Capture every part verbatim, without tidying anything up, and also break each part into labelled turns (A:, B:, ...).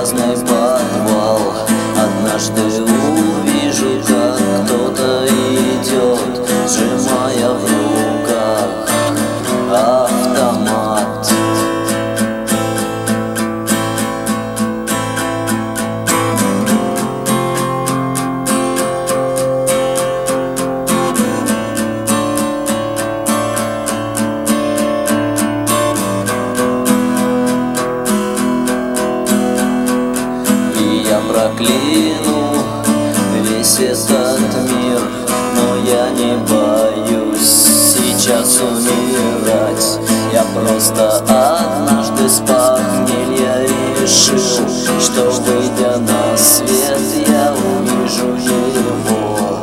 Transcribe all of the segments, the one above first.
A: грязный подвал. Однажды увижу, как кто-то идет, сжимая в руках автомат. Я прокляну весь этот мир, но я не боюсь сейчас умирать. Я просто однажды с похмелья решил, что, выйдя на свет, я увижу его.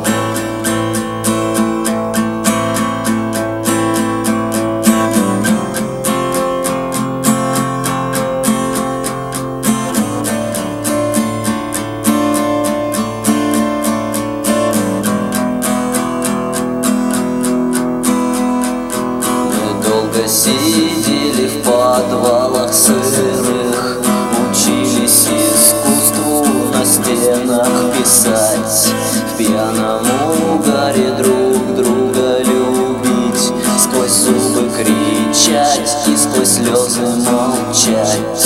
A: Сидели в подвалах сырых, учились искусству на стенах писать, в пьяном угаре друг друга любить, сквозь зубы кричать и сквозь слезы молчать.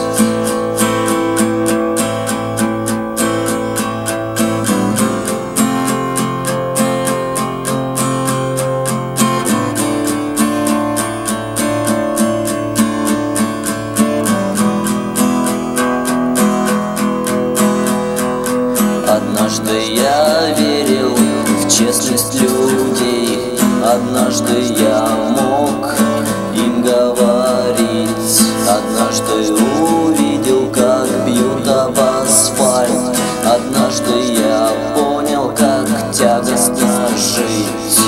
A: Однажды я верил в честность людей, однажды я мог им говорить, однажды увидел, как бьют об асфальт, однажды я понял, как тягостно жить.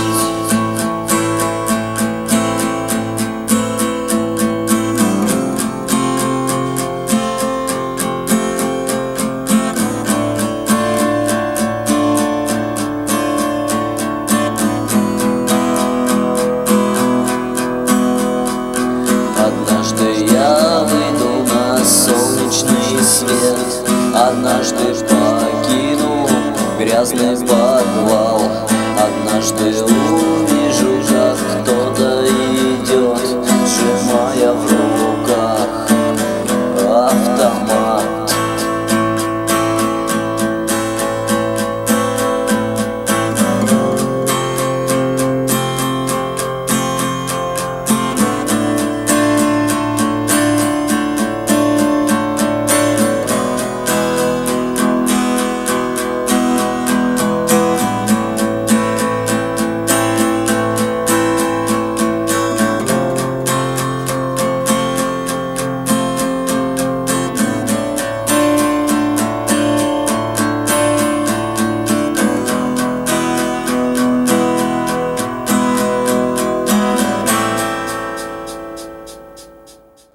A: Однажды я выйду на солнечный свет, однажды покину грязный подвал.